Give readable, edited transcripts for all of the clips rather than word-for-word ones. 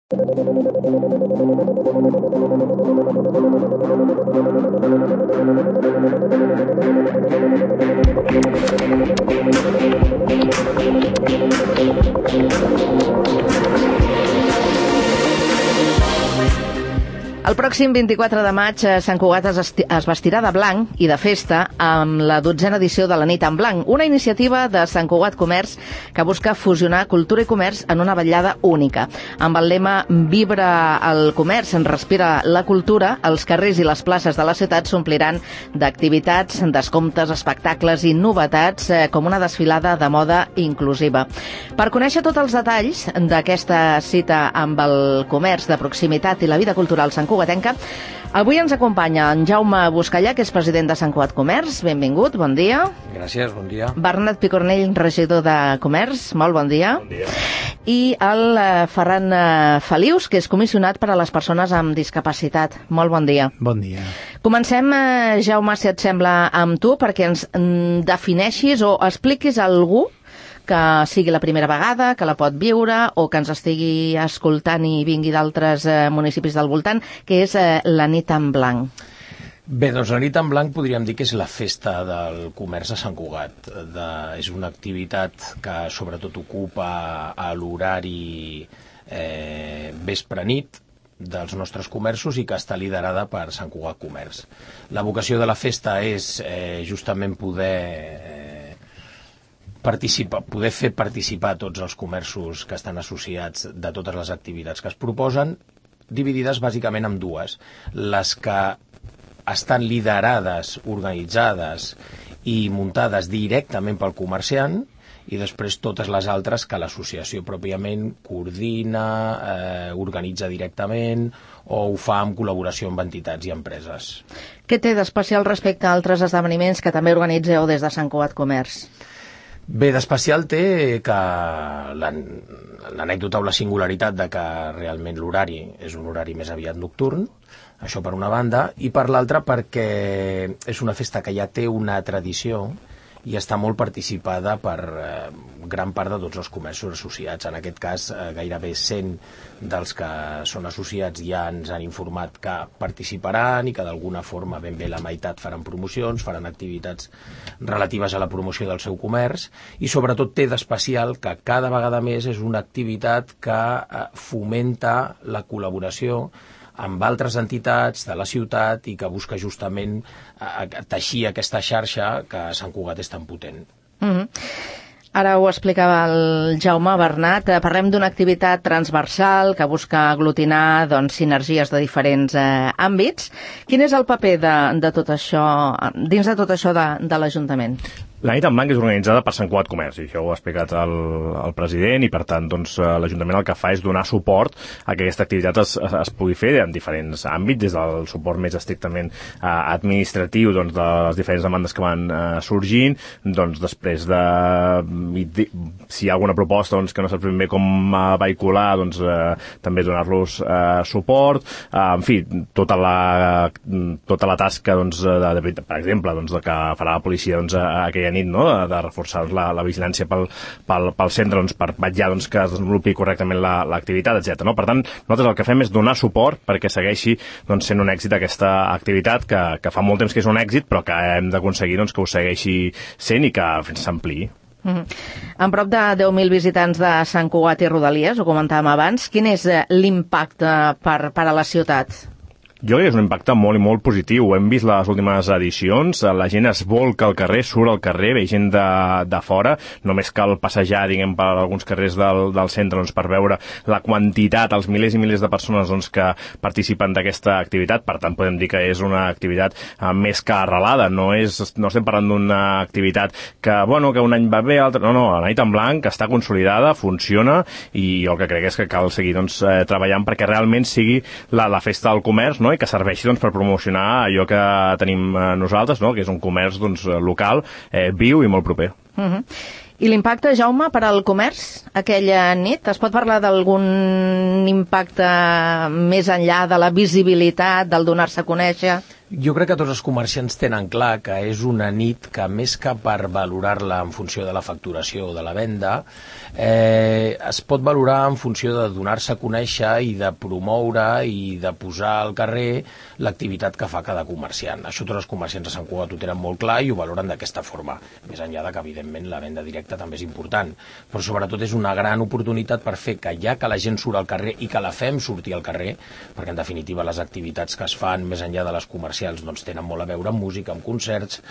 El pròxim 24 de maig Sant Cugat es vestirà de blanc i de festa amb la 12a edició de la Nit en Blanc, una iniciativa de Sant Cugat Comerç que busca fusionar cultura i comerç en una vetllada única. Amb el lema Vibra el comerç, respira la cultura, els carrers i les places de la ciutat s'ompliran d'activitats, descomptes, espectacles i novetats com una desfilada de moda inclusiva. Per conèixer tots els detalls d'aquesta cita amb el comerç de proximitat i la vida cultural Sant Cugatenca, avui ens acompanya en Jaume Buscallà, que és president de Sant Cugat Comerç. Benvingut, bon dia. Gràcies, bon dia. Bernat Picornell, regidor de Comerç, molt bon dia. Bon dia. I el Ferran Felius, que és comissionat per a les persones amb discapacitat. Molt bon dia. Bon dia. Comencem, Jaume, si et sembla, amb tu, perquè ens defineixis o expliquis a algú que sigui la primera vegada, que la pot viure o que ens estigui escoltant i vingui d'altres municipis del voltant, que és la Nit en Blanc. Bé, doncs la Nit en Blanc podríem dir que és la festa del comerç a Sant Cugat. És una activitat que sobretot ocupa a l'horari vespre-nit dels nostres comerços i que està liderada per Sant Cugat Comerç. La vocació de la festa és justament poder fer participar tots els comerços que estan associats de totes les activitats que es proposen, dividides bàsicament en dues. Les que estan liderades, organitzades i muntades directament pel comerciant, i després totes les altres que l'associació pròpiament coordina, organitza directament o ho fa en col·laboració amb entitats i empreses. Què té d'especial respecte a altres esdeveniments que també organitzeu des de Sant Cugat Comerç? Bé, d'especial té que l'anècdota o la singularitat de que realment l'horari és un horari més aviat nocturn, això per una banda, i per l'altra perquè és una festa que ja té una tradició i està molt participada per gran part de tots els comerços associats. En aquest cas, gairebé 100 dels que són associats ja ens han informat que participaran i que d'alguna forma ben bé la meitat faran promocions, faran activitats relatives a la promoció del seu comerç, i sobretot té d'especial que cada vegada més és una activitat que fomenta la col·laboració amb altres entitats de la ciutat i que busca justament teixir aquesta xarxa que a Sant Cugat és tan potent. Ara ho explicava el Jaume. Bernat, parlem d'una activitat transversal que busca aglutinar sinergies de diferents àmbits. Quin és el paper de tot això, dins de tot això de l'Ajuntament? La Nit en Blanc és organitzada per Sant Cugat Comerç, i això ho ha explicat el president, i per tant l'Ajuntament el que fa és donar suport a que aquesta activitat es pugui fer en diferents àmbits, des del suport més estrictament administratiu de les diferents demandes que van sorgint, després de si hi ha alguna proposta que no saps ben bé com vehicular, també donar-los suport, en fi, tota la tasca per exemple, que farà la policia aquella nit, de reforçar la vigilància pel centre, per vetllar que es desenvolupi correctament l'activitat, etc. Per tant, nosaltres el que fem és donar suport perquè segueixi sent un èxit aquesta activitat, que fa molt temps que és un èxit, però que hem d'aconseguir que ho segueixi sent i que s'ampliï. Amb prop de 10.000 visitants de Sant Cugat i Rodalies, ho comentàvem abans, quin és l'impacte per a la ciutat? Jo crec que és un impacte molt i molt positiu. Ho hem vist les últimes edicions, la gent es volca al carrer, surt al carrer, ve gent de fora, només cal passejar, per alguns carrers del centre per veure la quantitat, els milers i milers de persones que participen d'aquesta activitat. Per tant, podem dir que és una activitat més que arrelada, no estem parlant d'una activitat que un any va bé, altre... No, la Nit en Blanc està consolidada, funciona, i jo el que crec és que cal seguir treballant perquè realment sigui la festa del comerç, i que serveixi per promocionar allò que tenim nosaltres, que és un comerç local, viu i molt proper. I l'impacte, Jaume, per al comerç aquella nit? Es pot parlar d'algun impacte més enllà de la visibilitat, del donar-se a conèixer? Jo crec que tots els comerciants tenen clar que és una nit que, més que per valorar-la en funció de la facturació o de la venda, es pot valorar en funció de donar-se a conèixer i de promoure i de posar al carrer l'activitat que fa cada comerciant. Això tots els comerciants de Sant Cugat ho tenen molt clar i ho valoren d'aquesta forma, més enllà de que, evidentment, la venda directa també és important. Però, sobretot, és una gran oportunitat per fer que, ja que la gent surt al carrer i que la fem sortir al carrer, perquè, en definitiva, les activitats que es fan, més enllà de les comercials, doncs tenen molt a veure amb música, amb concerts,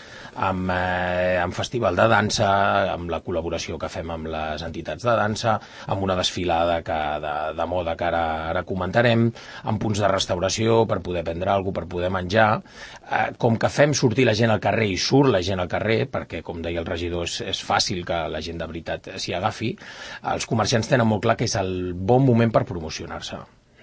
amb festival de dansa, amb la col·laboració que fem amb les entitats de dansa, amb una desfilada de moda que ara comentarem, amb punts de restauració per poder prendre alguna cosa, per poder menjar. Com que fem sortir la gent al carrer i surt la gent al carrer, perquè, com deia el regidor, és fàcil que la gent de veritat s'hi agafi, els comerciants tenen molt clar que és el bon moment per promocionar-se.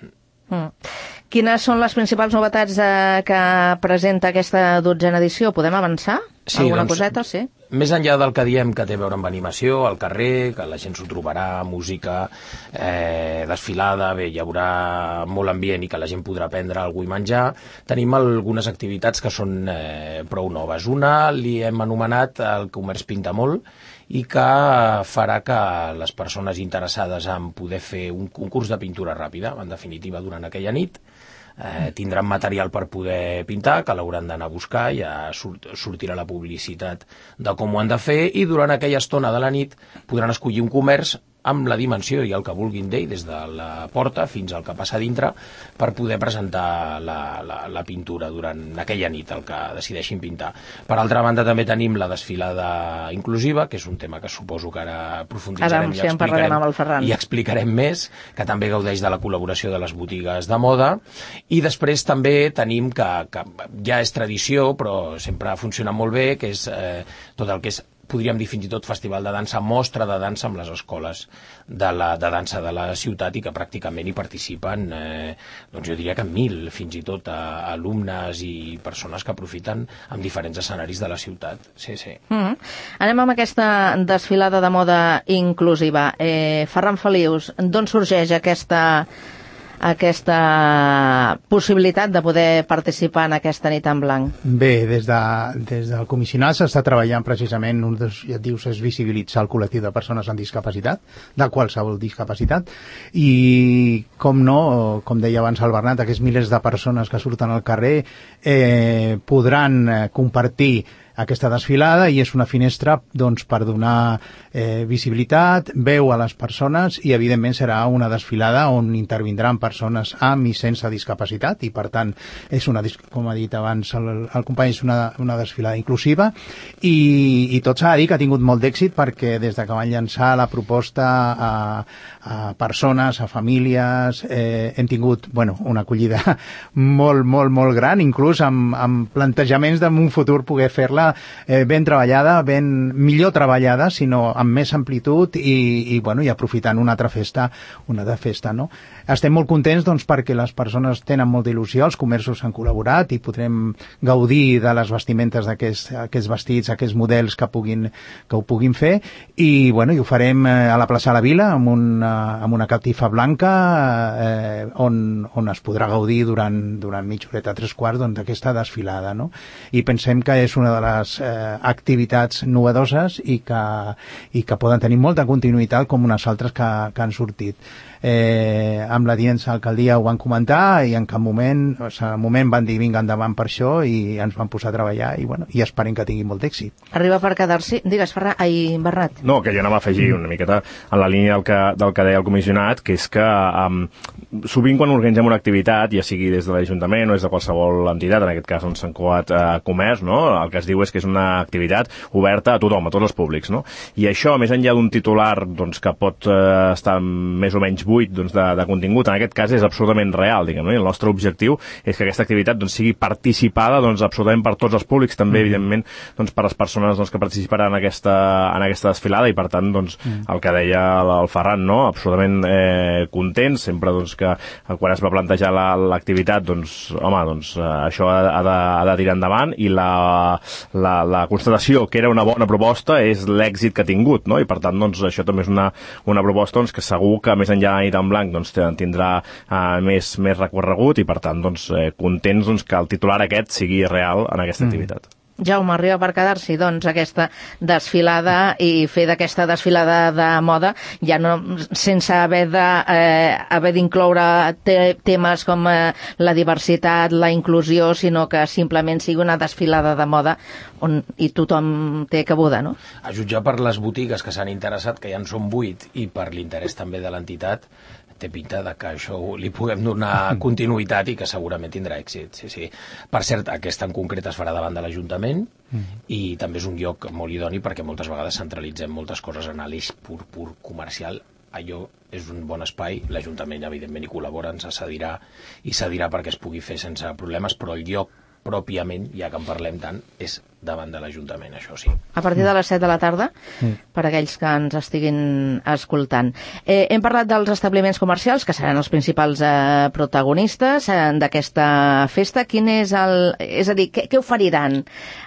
Quines són les principals novetats que presenta aquesta 12a edició? Podem avançar? Sí, alguna coseta? Sí. Més enllà del que diem que té a veure amb animació, al carrer, que la gent s'ho trobarà, música, desfilada, bé, hi haurà molt ambient i que la gent podrà prendre alguna cosa i menjar, tenim algunes activitats que són prou noves. Una li hem anomenat el Comerç Pinta Molt, i que farà que les persones interessades en poder fer un concurs de pintura ràpida, en definitiva, durant aquella nit, tindran material per poder pintar, que l'hauran d'anar a buscar, ja sortirà la publicitat de com ho han de fer, i durant aquella estona de la nit podran escollir un comerç amb la dimensió i el que vulguin d'ell, des de la porta fins al que passa dintre, per poder presentar la pintura durant aquella nit, el que decideixin pintar. Per altra banda, també tenim la desfilada inclusiva, que és un tema que suposo que ara aprofunditzarem i explicarem més, que també gaudeix de la col·laboració de les botigues de moda. I després també tenim, que ja és tradició, però sempre ha funcionat molt bé, que és tot el que és, podríem dir fins i tot festival de dansa, mostra de dansa amb les escoles de dansa de la ciutat, i que pràcticament hi participen, doncs jo diria que 1.000, fins i tot alumnes i persones que aprofiten amb diferents escenaris de la ciutat. Sí, sí. Anem amb aquesta desfilada de moda inclusiva. Ferran Felius, d'on sorgeix aquesta possibilitat de poder participar en aquesta nit en blanc? Bé, des del comissionat s'està treballant precisament, un dels objectius és visibilitzar el col·lectiu de persones amb discapacitat, de qualsevol discapacitat, i com no, com deia abans el Bernat, aquests milers de persones que surten al carrer podran compartir aquesta desfilada, i és una finestra doncs, per donar visibilitat, veu a les persones, i evidentment serà una desfilada on intervindran persones amb i sense discapacitat, i per tant és com ha dit abans el company, és una desfilada inclusiva, i tot s'ha de dir que ha tingut molt d'èxit, perquè des de que van llançar la proposta a persones, a famílies, hem tingut una acollida molt, molt, molt gran, inclús amb plantejaments d'en un futur poder fer-la ben treballada, millor treballada, sinó amb més amplitud, i aprofitant una altra festa, no? Estem molt contents, doncs, perquè les persones tenen molta il·lusió, els comerços han col·laborat i podrem gaudir de les vestimentes d'aquests vestits, aquests models que ho puguin fer, i ho farem a la plaça de la Vila amb una catifa blanca on es podrà gaudir durant mitja horeta, 3/4 d'aquesta desfilada, no? I pensem que és una de les activitats novedoses i que poden tenir molta continuïtat, com unes altres que han sortit. Amb la Diens Alcaldia ho van comentar, i en cap moment van dir vinga endavant per això, i ens van posar a treballar, i esperem que tingui molt d'èxit. Arriba per quedar-s'hi. Digues, Bernat. No, que jo anava a afegir una miqueta en la línia del que deia el comissionat, que és que sovint quan organitzem una activitat, ja sigui des de l'Ajuntament o des de qualsevol entitat, en aquest cas Sant Cugat Comerç, no? El que es diu és que és una activitat oberta a tothom, a tots els públics, no? I això, més enllà d'un titular doncs, que pot estar més o menys buit de contingut, en aquest cas és absolutament real, diguem, no? I el nostre objectiu és que aquesta activitat sigui participada absolutament per tots els públics, també evidentment per les persones que participaran en aquesta desfilada, i per tant el que deia el Ferran, no? Absolutament contents, sempre que quan es va plantejar l'activitat això ha de tirar endavant, i la constatació que era una bona proposta és l'èxit que ha tingut, no? I per tant això també és una proposta que segur que més enllà nit en blanc doncs, tindrà més recorregut i, per tant, doncs, contents doncs, que el titular aquest sigui real en aquesta activitat. Jaume, arriba per quedar-s'hi, doncs, aquesta desfilada i fer d'aquesta desfilada de moda ja no sense haver d'incloure temes com la diversitat, la inclusió, sinó que simplement sigui una desfilada de moda on hi tothom té cabuda, no? A jutjar per les botigues que s'han interessat, que ja en són 8, i per l'interès també de l'entitat, té pinta de que això li puguem donar continuïtat i que segurament tindrà èxit. Sí. Per cert, aquesta en concret es farà davant de l'Ajuntament i també és un lloc molt idoni perquè moltes vegades centralitzem moltes coses en l'eix pur comercial. Allò és un bon espai, l'Ajuntament evidentment hi col·labora, ens cedirà perquè es pugui fer sense problemes, però el lloc pròpiament, ja que en parlem tant, és davant de l'Ajuntament, això sí. A partir de les 7 de la tarda, per a aquells que ens estiguin escoltant. Hem parlat dels establiments comercials, que seran els principals protagonistes d'aquesta festa. Quin és és a dir, què oferiran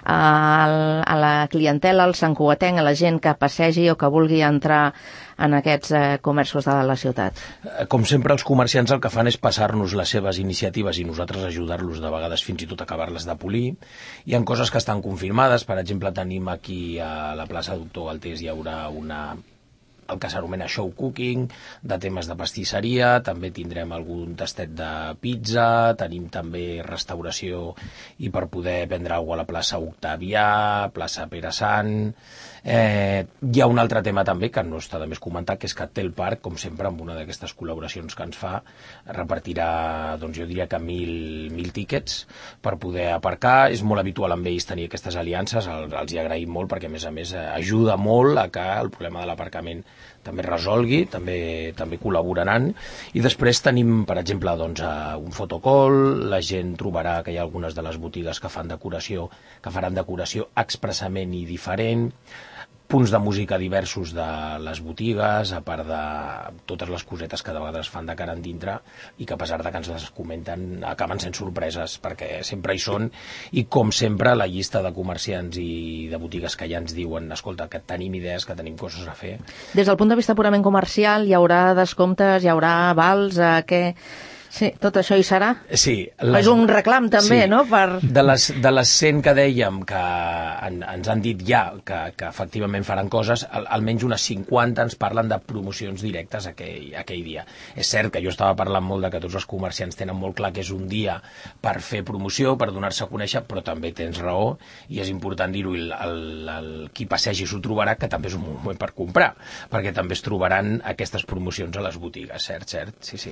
a la clientela, al santcugatenc, a la gent que passegi o que vulgui entrar en aquests comerços de la ciutat? Com sempre, els comerciants el que fan és passar-nos les seves iniciatives i nosaltres ajudar-los de vegades fins i tot a acabar-les de polir. Hi ha coses que estan confirmades, per exemple, tenim aquí a la plaça Doctor Galtés hi haurà el que s'anomena show cooking, de temes de pastisseria, també tindrem algun tastet de pizza, tenim també restauració i per poder prendre alguna cosa a la plaça Octavià, plaça Pere Sant. Hi ha un altre tema també que no està de més comentar, que és que Tel Park, com sempre, amb una d'aquestes col·laboracions que ens fa, repartirà, doncs jo diria que 1.000 tíquets per poder aparcar. És molt habitual amb ells tenir aquestes aliances, els hi agraïm molt perquè, a més, ajuda molt a que el problema de l'aparcament també resolgui, també col·laboraran. I després tenim, per exemple, doncs, un fotocall, la gent trobarà que hi ha algunes de les botigues que faran decoració expressament i diferent, punts de música diversos de les botigues, a part de totes les cosetes que de vegades fan de cara en dintre i que a pesar de que ens les comenten acaben sent sorpreses perquè sempre hi són i com sempre la llista de comerciants i de botigues que ja ens diuen escolta, que tenim idees, que tenim coses a fer. Des del punt de vista purament comercial hi haurà descomptes, hi haurà vals, Sí, tot això hi serà? Sí. És un reclam també, sí. No? De les 100 que dèiem que ens han dit ja que efectivament faran coses, almenys unes 50 ens parlen de promocions directes aquell dia. És cert que jo estava parlant molt de que tots els comerciants tenen molt clar que és un dia per fer promoció, per donar-se a conèixer, però també tens raó i és important dir-ho, qui passegi s'ho trobarà, que també és un moment per comprar, perquè també es trobaran aquestes promocions a les botigues, cert, sí.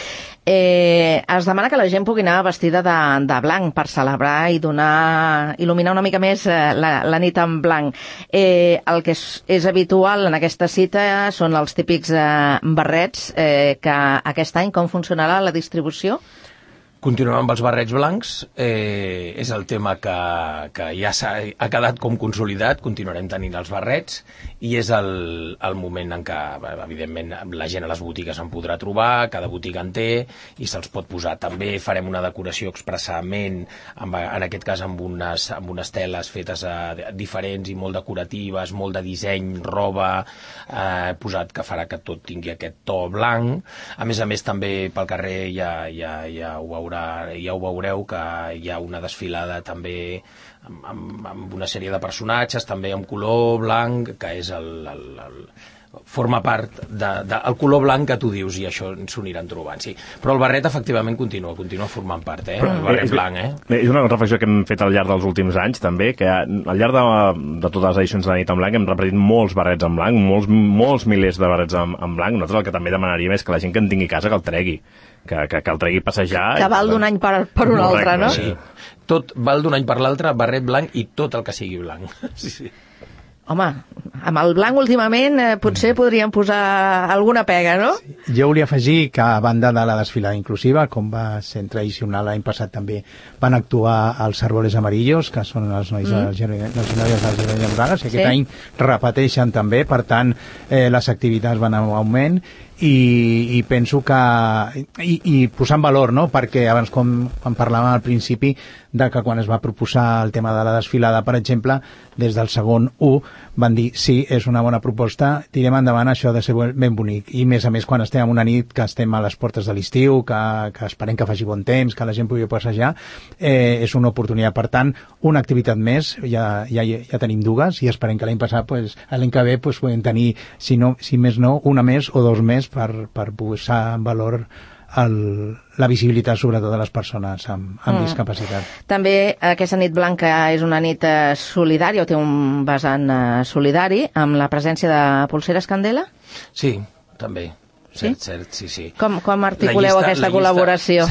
Es demana que la gent pugui anar vestida de blanc per celebrar i il·luminar una mica més la nit en blanc. El que és habitual en aquesta cita són els típics barrets, que aquest any com funcionarà la distribució? Continuem amb els barrets blancs, és el tema que ja ha quedat com consolidat, continuarem tenint els barrets i és el moment en què, evidentment, la gent a les botigues en podrà trobar, cada botiga en té i se'ls pot posar. També farem una decoració expressament, en aquest cas amb unes teles fetes diferents i molt decoratives, molt de disseny, roba, posat que farà que tot tingui aquest to blanc. A més, també pel carrer ja ho veureu que hi ha una desfilada també amb una sèrie de personatges, també amb color blanc, que és forma part del color blanc que tu dius i això s'ho aniran trobant, sí. Però el barret efectivament continua formant part, el barret blanc, És una reflexió que hem fet al llarg dels últims anys també, que al llarg de totes les edicions de la nit en blanc hem repetit molts barrets en blanc, molts milers de barrets en blanc. Nosaltres el que també demanaríem és que la gent que en tingui a casa que el tregui, que el tregui a passejar. Que val d'un any per un altre, no? Sí. Tot val d'un any per l'altre, barret blanc i tot el que sigui blanc. Sí. Home, amb el blanc últimament potser podríem posar alguna pega, no? Sí. Jo volia afegir que a banda de la desfilada inclusiva, com va ser tradicional l'any passat també, van actuar els Árboles Amarillos, que són els nois dels Gerolles Blanes, i aquest any repeteixen també, per tant les activitats van en augment i penso que i posar en valor, no? Perquè abans quan parlàvem al principi de que quan es va proposar el tema de la desfilada, per exemple, des del segon 1 van dir sí, és una bona proposta, tirem endavant, això ha de ser ben bonic, i més a més quan estem en una nit que estem a les portes de l'estiu, que esperem que faci bon temps, que la gent pugui passejar, és una oportunitat. Per tant, una activitat més, ja tenim dues, i esperem que l'any passat, l'any que ve, podem tenir, si més no, una més o dos més per posar en valor la visibilitat sobretot de les persones amb discapacitat. També aquesta nit blanca és una nit solidària, o té un vessant solidari, amb la presència de Polseres Candela? Sí, també. Sí? Cert, sí. Com articuleu aquesta col·laboració?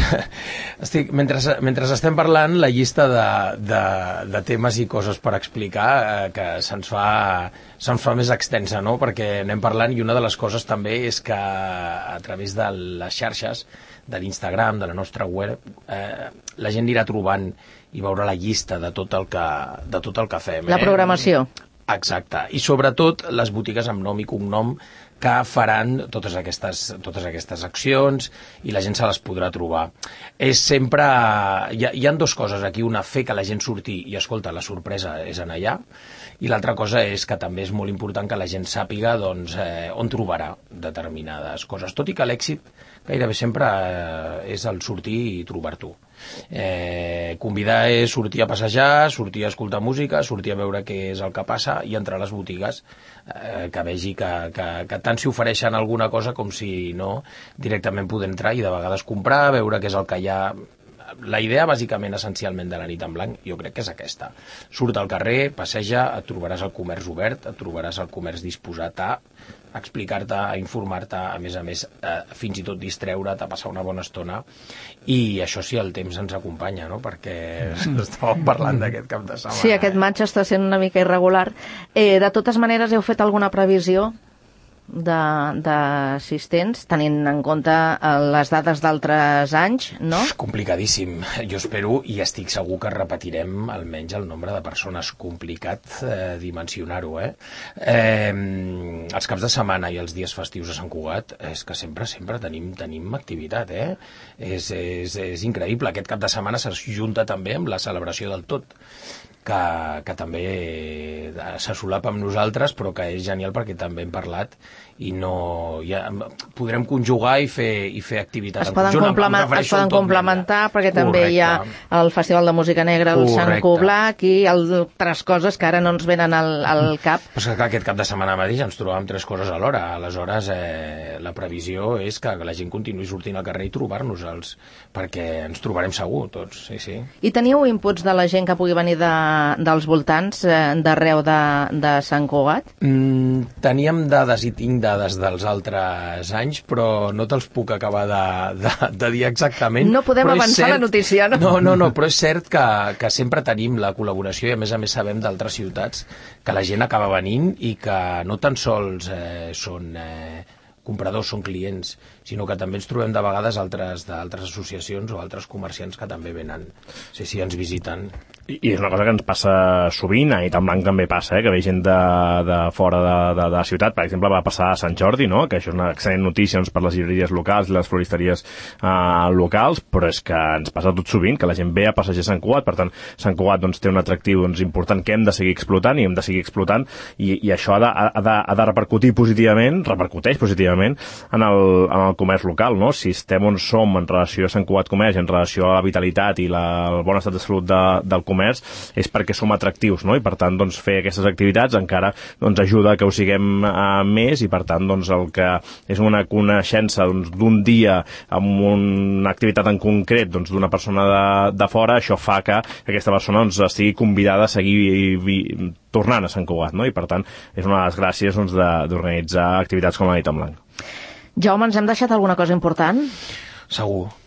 Mentre estem parlant, la llista de temes i coses per explicar que se'ns fa més extensa, no? Perquè anem parlant, i una de les coses també és que a través de les xarxes, de l'Instagram, de la nostra web, la gent anirà trobant i veurà la llista de tot el que fem. La programació. Exacte. I sobretot les botigues amb nom i cognom que faran totes aquestes accions, i la gent se les podrà trobar. És sempre... Hi ha dues coses aquí. Una, fer que la gent surti i, escolta, la sorpresa és en allà, i l'altra cosa és que també és molt important que la gent sàpiga on trobarà determinades coses. Tot i que l'èxit gairebé sempre és el sortir i trobar-t'ho. Convidar és sortir a passejar, sortir a escoltar música, sortir a veure què és el que passa, i entrar a les botigues que vegi que tant si ofereixen alguna cosa com si no, directament poder entrar i de vegades comprar, veure què és el que hi ha. La idea, bàsicament, essencialment, de la nit en blanc, jo crec que és aquesta. Surt al carrer, passeja, et trobaràs el comerç obert, et trobaràs el comerç disposat a explicar-te, a informar-te, a més, fins i tot distreure't, a passar una bona estona, i això sí, el temps ens acompanya, no? Perquè estàvem parlant d'aquest cap de setmana. Sí, aquest maig està sent una mica irregular. De totes maneres, heu fet alguna previsió d'assistents, tenint en compte les dades d'altres anys, no? Complicadíssim. Jo espero i estic segur que repetirem almenys el nombre de persones. Complicat dimensionar-ho, Els caps de setmana i els dies festius a Sant Cugat és que sempre tenim activitat, És increïble. Aquest cap de setmana s'ajunta també amb la celebració del tot, que també se solapa amb nosaltres, però que és genial perquè també hem parlat i podrem conjugar i fer activitat en conjunt. Es poden complementar perquè també hi ha el Festival de Música Negra, el Sant Coblac, i altres coses que ara no ens venen al cap. Però és que aquest cap de setmana mateix ens trobàvem 3 coses alhora. Aleshores, la previsió és que la gent continuï sortint al carrer i trobar-nos-els, perquè ens trobarem segur tots. Sí. I teniu inputs de la gent que pugui venir dels voltants, d'arreu de Sant Cugat? Teníem dades i tinc dades dels altres anys, però no te'ls puc acabar de dir exactament. No podem avançar la notícia, no? No, però és cert que sempre tenim la col·laboració, i a més sabem d'altres ciutats que la gent acaba venint i que no tan sols són compradors, són clients, sinó que també ens trobem de vegades d'altres associacions o altres comerciants que també venen, sí, ens visiten. I és una cosa que ens passa sovint, a Nit en Blanc també passa, que ve gent de fora de la ciutat. Per exemple, va passar a Sant Jordi, no? Que això és una excel·lent notícia per les llibreries locals i les floristeries locals, però és que ens passa tot sovint, que la gent ve a passejar a Sant Cugat. Per tant, Sant Cugat té un atractiu important que hem de seguir explotant, i hem de seguir explotant, i això ha de repercutir positivament, repercuteix positivament en el comerç local, no? Si estem on som en relació a Sant Cugat Comerç, en relació a la vitalitat i el bon estat de salut del comerç, és perquè som atractius, no? I per tant, fer aquestes activitats encara ajuda que ho siguem més, i per tant, el que és una coneixença d'un dia amb una activitat en concret d'una persona de fora, això fa que aquesta persona estigui convidada a seguir tornant a Sant Cugat, no? I per tant, és una de les gràcies d'organitzar activitats com la Nit en Blanc. Jaume, ens hem deixat alguna cosa important? Segur.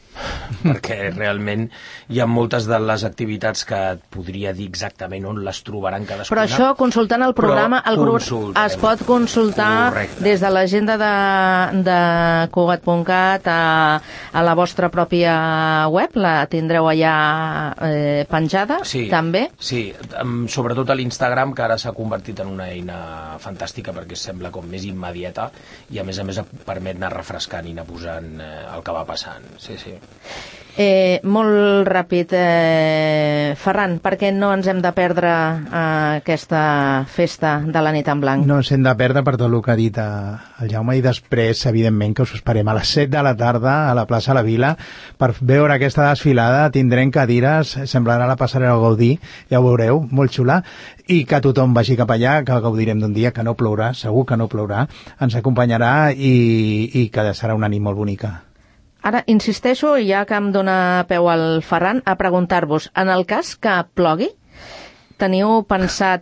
perquè realment hi ha moltes de les activitats que et podria dir exactament on les trobaran cadascuna. Però això, consultant el programa, es pot consultar des de l'agenda de Cugat.cat a la vostra pròpia web, la tindreu allà penjada, també? Sí, sobretot a l'Instagram, que ara s'ha convertit en una eina fantàstica perquè sembla com més immediata i a més permet anar refrescant i anar posant el que va passant. Sí. Molt ràpid, Ferran, per què no ens hem de perdre aquesta festa de la nit en blanc? No ens hem de perdre per tot el que ha dit el Jaume, i després, evidentment, que us esperem a les 7 de la tarda a la plaça La Vila per veure aquesta desfilada. Tindrem cadires, semblarà la passarel·la Gaudí, ja ho veureu, molt xula, i que tothom vagi cap allà, que gaudirem d'un dia que no plourà, segur que no plourà, ens acompanyarà i que serà una nit molt bonica. Ara, insisteixo, ja que em dóna peu al Ferran, a preguntar-vos, en el cas que plogui, teniu pensat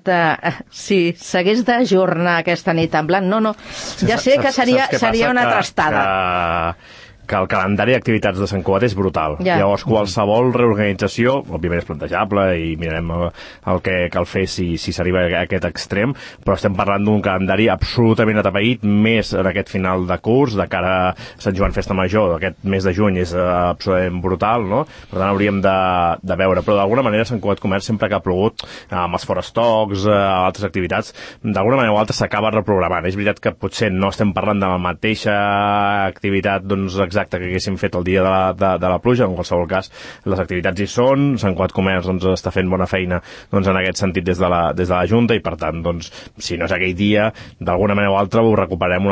si s'hagués d'ajornar aquesta nit en blanc? No, ja sé que seria una trastada. Que el calendari d'activitats de Sant Cugat és brutal. Llavors, qualsevol reorganització, òbviament és plantejable i mirarem el que cal fer si s'arriba a aquest extrem, però estem parlant d'un calendari absolutament atapeït, més en aquest final de curs, de cara a Sant Joan Festa Major, aquest mes de juny és absolutament brutal, no? Per tant, hauríem de veure. Però d'alguna manera Sant Cugat Comerç, sempre que ha plogut, amb els forestocs, altres activitats, d'alguna manera o altra s'acaba reprogramant. És veritat que potser no estem parlant de la mateixa activitat, doncs, exacte que haguéssim fet el dia de la pluja. En qualsevol cas, les activitats hi són, Sant Cugat Comerç doncs, està fent bona feina doncs, en aquest sentit des de la Junta i per tant, doncs, si no és aquell dia, d'alguna manera o altra ho recuperem un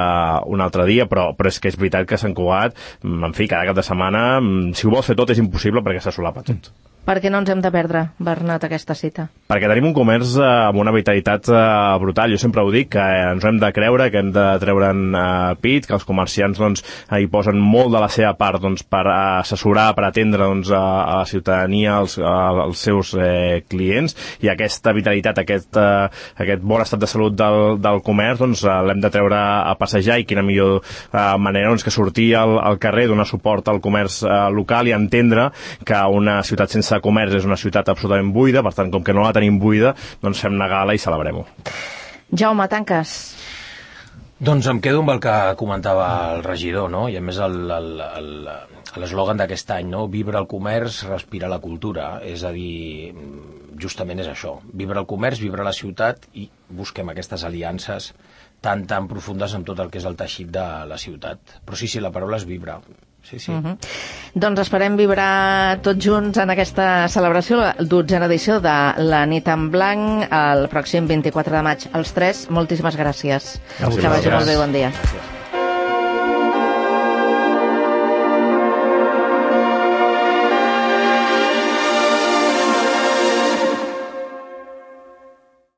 altre dia, però és que és veritat que Sant Cugat, en fi, cada cap de setmana, si ho vols fer tot és impossible perquè se solapa tot. Per què no ens hem de perdre, Bernat, aquesta cita? Perquè tenim un comerç amb una vitalitat brutal. Jo sempre ho dic, que ens ho hem de creure, que hem de treure'n pit, que els comerciants doncs, hi posen molt de la seva part doncs, per assessorar, per atendre doncs, a la ciutadania, als seus clients, i aquesta vitalitat, aquest bon estat de salut del comerç doncs, l'hem de treure a passejar, i quina millor manera doncs, que sortir al carrer, donar suport al comerç local i entendre que una ciutat sense comerç és una ciutat absolutament buida, per tant, com que no la tenim buida, doncs fem una gala i celebrem-ho. Jaume, tanques. Doncs em quedo amb el que comentava el regidor, no? I a més l'eslògan d'aquest any, no? Vibra el comerç, respira la cultura. És a dir, justament és això. Vibra el comerç, vibra la ciutat i busquem aquestes aliances tan profundes amb tot el que és el teixit de la ciutat. Però sí, la paraula és vibra. Sí. Doncs esperem vibrar tots junts en aquesta celebració, la 12a edició de la nit en blanc, el pròxim 24 de maig als 3. Moltíssimes gràcies. Que vagi molt bé, bon dia. Gràcies.